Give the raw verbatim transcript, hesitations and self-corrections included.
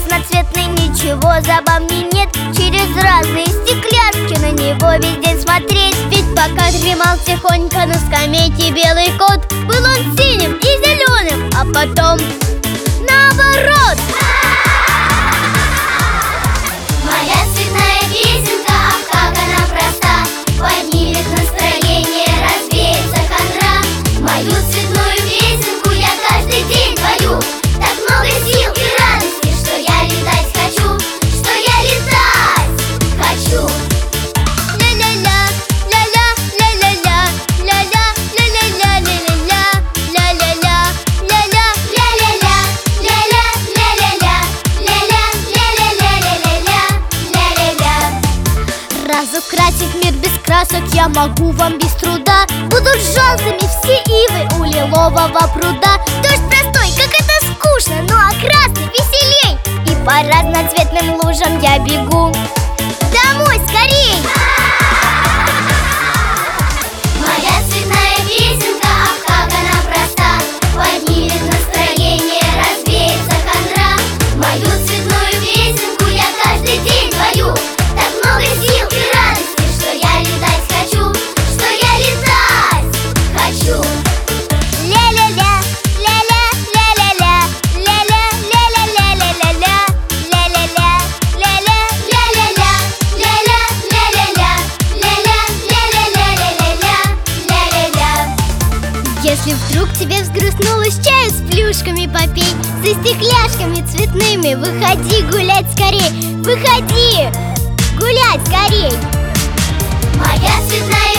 разноцветный, ничего забавней нет. Через разные стекляшки на него весь день смотреть. Ведь пока дремал тихонько на скамейке белый кот, был он синим и зеленым, а потом наоборот. Моя цветная песенка, ах, как она проста, поднимет настроение, развеется хандра. Мою цветную песенку я каждый день пою. Так много сил и радости, что я летать хочу, что я летать хочу. Ля-ля-ля, ля-ля, ля-ля-ля, ля-ля, ля-ля-ля, ля-ля-ля, ля-ля-ля, ля-ля-ля, Ля-ля, ля-ля-ля, ля-ля-ля, ля-ля-ля. разукрасив мир без красок я могу вам без труда. Будут желтыми все ивы у лилового пруда. Дождь простой, как это скучно, ну а красный веселей. И по разноцветным лужам я бегу. Домой скорей! Моя цветная песенка, ах, как она проста, поднимет настроение, развеется хандра. Мою цветную песенку я каждый день пою. Так много сил и радости, что я летать хочу, что я летать хочу. Ля-ля-ля, ля-ля, ля-ля-ля, ля-ля, ля-ля-ля, ля-ля-ля, ля-ля-ля, ля-ля. Ля-ля-ля, ля-ля, ля-ля-ля, ля-ля, ля-ля-ля, ля-ля-ля. Если вдруг тебе взгрустнулось, чаю с плюшками попей. За стекляшками цветными выходи гулять скорей. Выходи гулять скорей. Моя цветная